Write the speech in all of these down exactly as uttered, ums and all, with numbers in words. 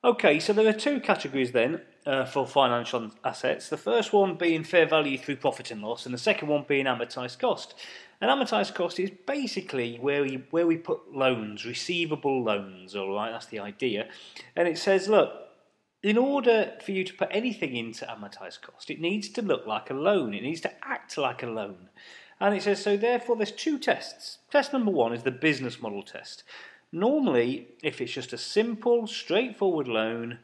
Okay, so there are two categories then uh, for financial assets. The first one being fair value through profit and loss, and the second one being amortised cost. And amortised cost is basically where we where we put loans, receivable loans. All right, that's the idea. And it says, look, in order for you to put anything into amortised cost, it needs to look like a loan. It needs to act like a loan. And it says, so therefore there's two tests. Test number one is the business model test. Normally, if it's just a simple, straightforward loan,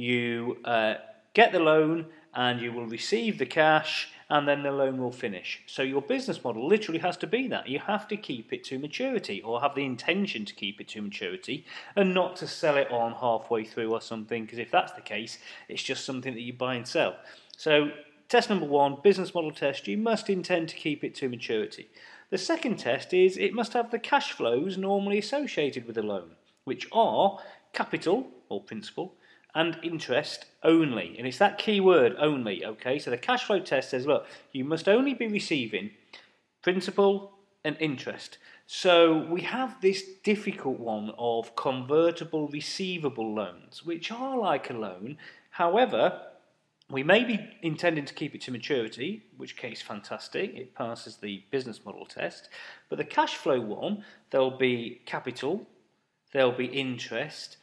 you uh, get the loan and you will receive the cash and then the loan will finish. So your business model literally has to be that. You have to keep it to maturity, or have the intention to keep it to maturity, and not to sell it on halfway through or something, because if that's the case, it's just something that you buy and sell. So test number one, business model test, you must intend to keep it to maturity. The second test is it must have the cash flows normally associated with the loan, which are capital, or principal, and interest only. And it's that key word, only, okay? So the cash flow test says, look, you must only be receiving principal and interest. So we have this difficult one of convertible receivable loans, which are like a loan. However, we may be intending to keep it to maturity, in which case fantastic, it passes the business model test. But the cash flow one, there'll be capital, there'll be interest,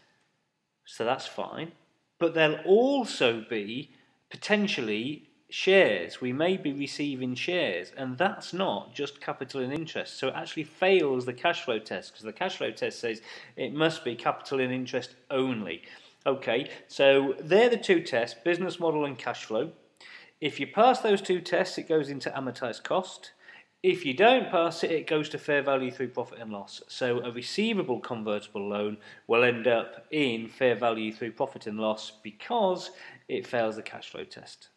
so that's fine. But there'll also be potentially shares. We may be receiving shares, and that's not just capital and interest. So it actually fails the cash flow test, because the cash flow test says it must be capital and interest only. Okay, so they're the two tests, business model and cash flow. If you pass those two tests, it goes into amortised cost. If you don't pass it, it goes to fair value through profit and loss. So a receivable convertible loan will end up in fair value through profit and loss because it fails the cash flow test.